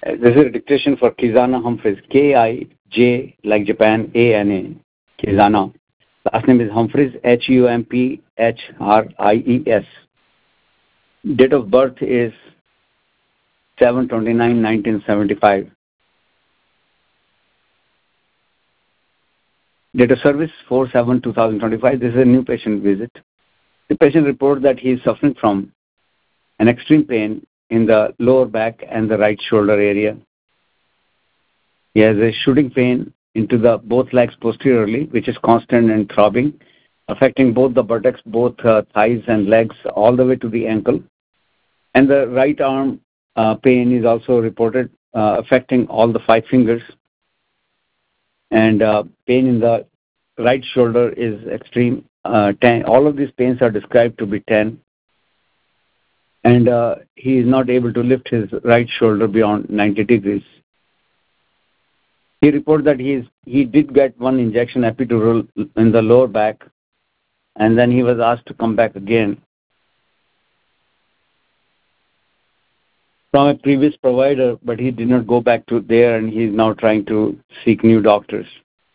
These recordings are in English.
This is a dictation for Kizana Humphreys. K-I-J like Japan, A-N-A. Kizana. Last name is Humphreys, Humphreyes. Date of birth is 7/29/1975. Date of service 4/7/2025. This is a new patient visit. The patient reports that he is suffering from an extreme pain in the lower back and the right shoulder area. He has a shooting pain into the both legs posteriorly, which is constant and throbbing, affecting both the buttocks, both thighs and legs, all the way to the ankle. And the right arm pain is also reported, affecting all the 5 fingers. And pain in the right shoulder is extreme. 10. All of these pains are described to be 10. And he is not able to lift his right shoulder beyond 90 degrees. He reports that he did get one injection epidural in the lower back, and then he was asked to come back again from a previous provider, but he did not go back to there, and he is now trying to seek new doctors.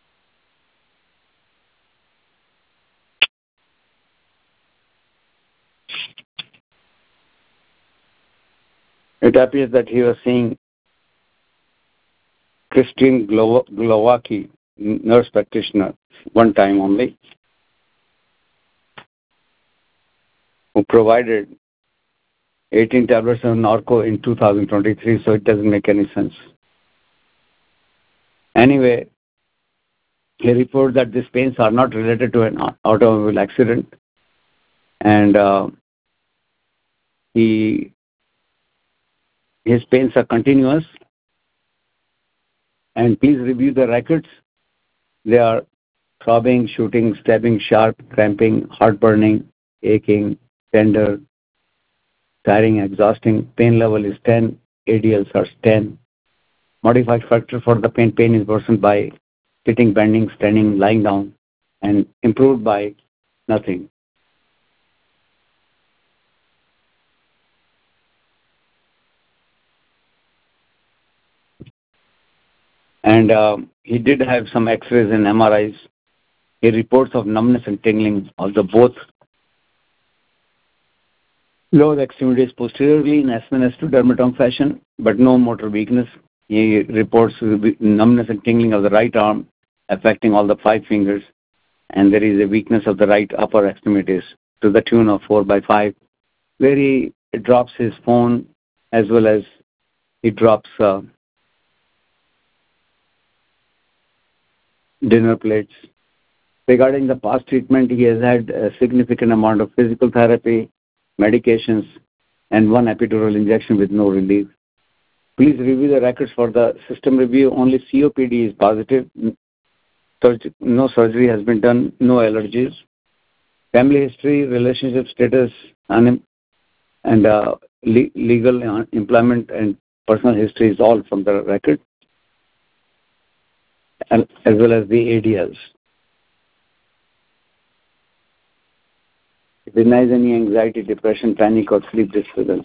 It appears that he was seeing Christine Glowacki, nurse practitioner, one time only, who provided 18 tablets of Norco in 2023, so it doesn't make any sense. Anyway, he reports that these pains are not related to an automobile accident, and his pains are continuous. And please review the records. They are throbbing, shooting, stabbing, sharp, cramping, heartburning, aching, tender, tiring, exhausting. Pain level is 10. ADLs are 10. Modified factor for the pain is worsened by sitting, bending, standing, lying down, and improved by nothing. And he did have some x-rays and MRIs. He reports of numbness and tingling of the both lower extremities posteriorly in S1, S2 dermatome fashion, but no motor weakness. He reports numbness and tingling of the right arm, affecting all the 5 fingers, and there is a weakness of the right upper extremities to the tune of 4/5, where he drops his phone as well as he drops dinner plates. Regarding the past treatment, he has had a significant amount of physical therapy, medications, and one epidural injection with no relief. Please review the records for the system review. Only COPD is positive. No surgery has been done. No allergies. Family history, relationship status, and legal employment and personal history is all from the record, as well as the ADLs. It denies any anxiety, depression, panic, or sleep disturbance.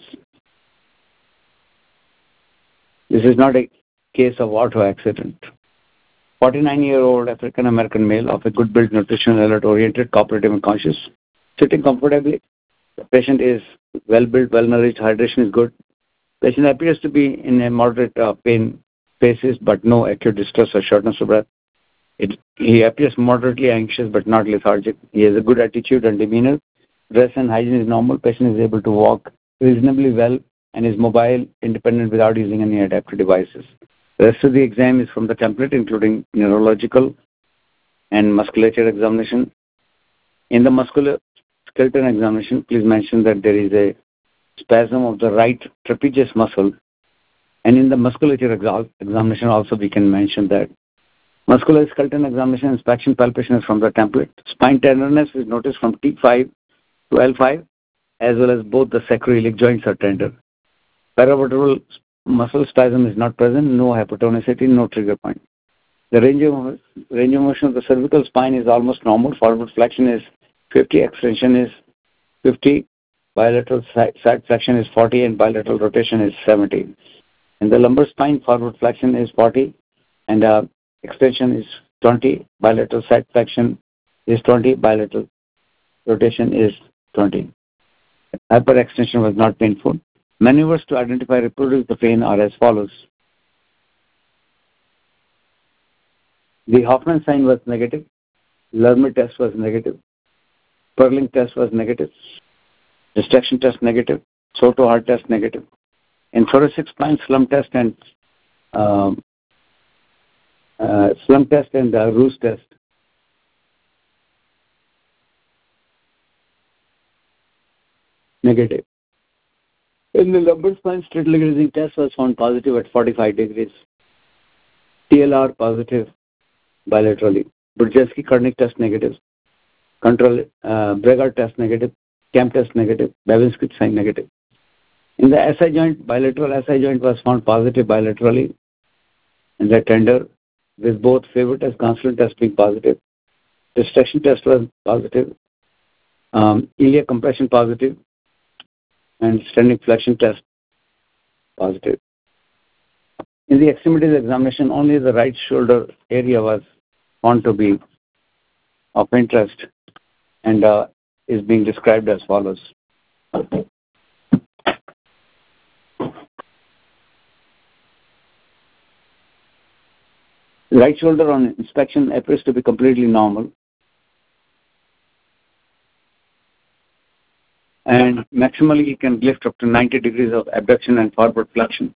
This is not a case of auto accident. 49-year-old African-American male of a good build, nutrition, alert-oriented, cooperative, and conscious, sitting comfortably. The patient is well-built, well-nourished, hydration is good. Patient appears to be in a moderate pain phases, but no acute distress or shortness of breath. He appears moderately anxious, but not lethargic. He has a good attitude and demeanor. Dress and hygiene is normal. Patient is able to walk reasonably well and is mobile, independent without using any adaptive devices. The rest of the exam is from the template, including neurological and musculature examination. In the musculoskeletal examination, please mention that there is a spasm of the right trapezius muscle. And in the musculature examination also we can mention that. Musculoskeletal examination, inspection, palpation is from the template. Spine tenderness is noticed from T5 to L5, as well as both the sacroiliac joints are tender. Paravertebral muscle spasm is not present, no hypotonicity, no trigger point. The range of motion of the cervical spine is almost normal. Forward flexion is 50, extension is 50, bilateral side flexion is 40, and bilateral rotation is 70. In the lumbar spine, forward flexion is 40 and extension is 20. Bilateral side flexion is 20. Bilateral rotation is 20. Hyperextension was not painful. Maneuvers to identify reproduce the pain are as follows. The Hoffman sign was negative. Lermit test was negative. Perling test was negative. Distraction test negative. Soto heart test negative. In thoracic spine, slump test and Roos test. Negative. In the lumbar spine, straight leg raising test was found positive at 45 degrees. TLR positive bilaterally. Burzynski-Kernig test negative. Control Bregard test negative. CAM test negative. Babinski sign negative. In the SI joint, bilateral SI joint was found positive bilaterally in the tender, with both favor test, constant test being positive. Distraction test was positive. Iliac compression positive. And standing flexion test positive. In the extremities examination, only the right shoulder area was found to be of interest and is being described as follows. Right shoulder on inspection appears to be completely normal. And maximally you can lift up to 90 degrees of abduction and forward flexion.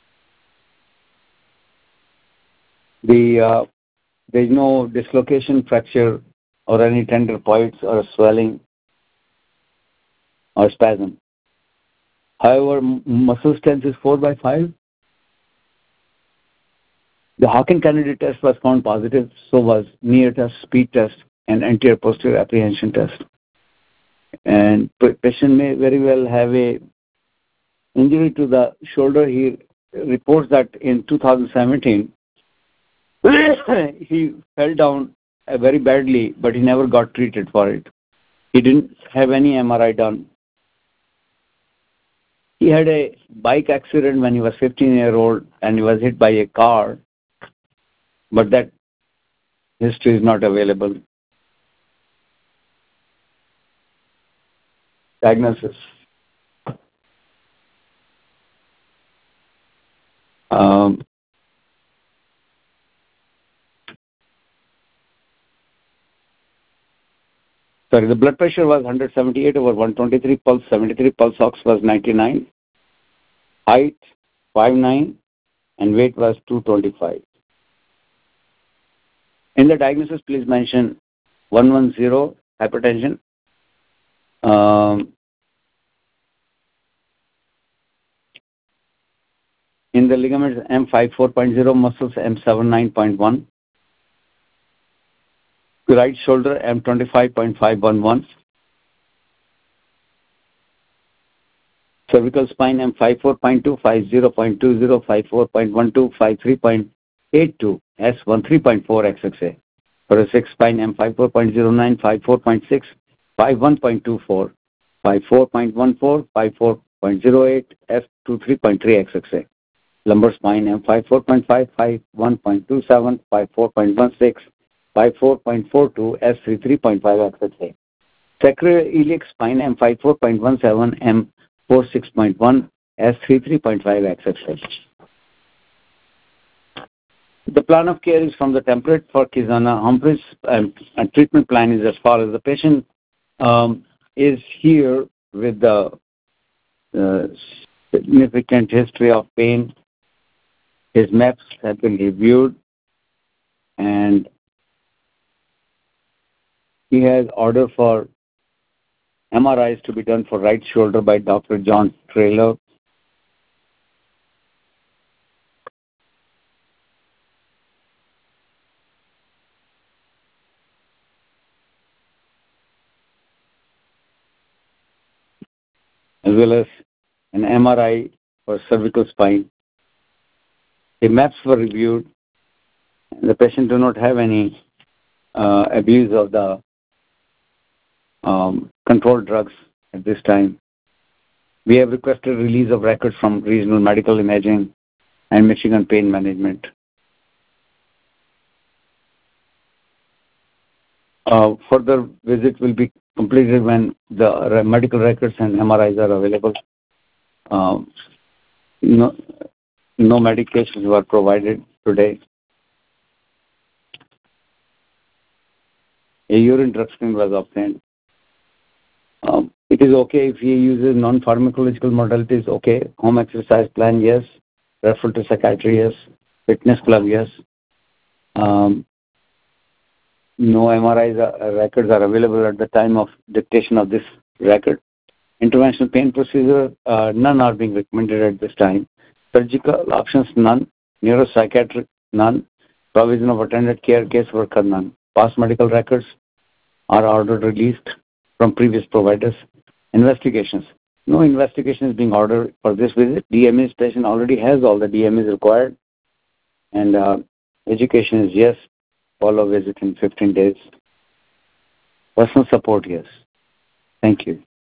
There is no dislocation, fracture, or any tender points or swelling or spasm. However, muscle strength is 4/5. The Hawkins-Kennedy test was found positive, so was near test, speed test, and anterior posterior apprehension test. And patient may very well have a injury to the shoulder. He reports that in 2017 he fell down very badly, but he never got treated for it. He didn't have any MRI done. He had a bike accident when he was 15-year-old and he was hit by a car, but that history is not available. Diagnosis. The blood pressure was 178/123, pulse 73, pulse ox was 99, height 5'9", and weight was 225. In the diagnosis, please mention 110 hypertension, in the ligaments M54.0, muscles M79.1, right shoulder M25.511, cervical spine M54.2, 50.20, 54.12, 53.82, S13.4 XXA. Thoracic spine M54.09, 54.6, 51.24, 54.14, 54.08, F23.3 XXA. Lumbar spine M54.5, 51.27, 54.16, 54.42, S33.5 XXA. Sacroiliac spine M54.17, M46.1, S33.5 XXA. The plan of care is from the template for Kizana-Humphreys, and treatment plan is as follows. The patient is here with the significant history of pain. His maps have been reviewed, and he has order for MRIs to be done for right shoulder by Dr. John Traylor. As well as an MRI for cervical spine. The maps were reviewed. The patient do not have any abuse of the controlled drugs at this time. We have requested release of records from regional medical imaging and Michigan Pain Management. Further visit will be completed when the medical records and MRIs are available. No medications were provided today. A urine drug screen was obtained. It is okay if he uses non-pharmacological modalities, okay. Home exercise plan, yes. Referral to psychiatry, yes. Fitness club, yes. No MRI records are available at the time of dictation of this record. Interventional pain procedure, none are being recommended at this time. Surgical options, none. Neuropsychiatric, none. Provision of attended care, caseworker, none. Past medical records are ordered released from previous providers. Investigations. No investigation is being ordered for this visit. DME patient already has all the DMEs required. And education is yes. Follow visit in 15 days. Personal support, yes. Thank you.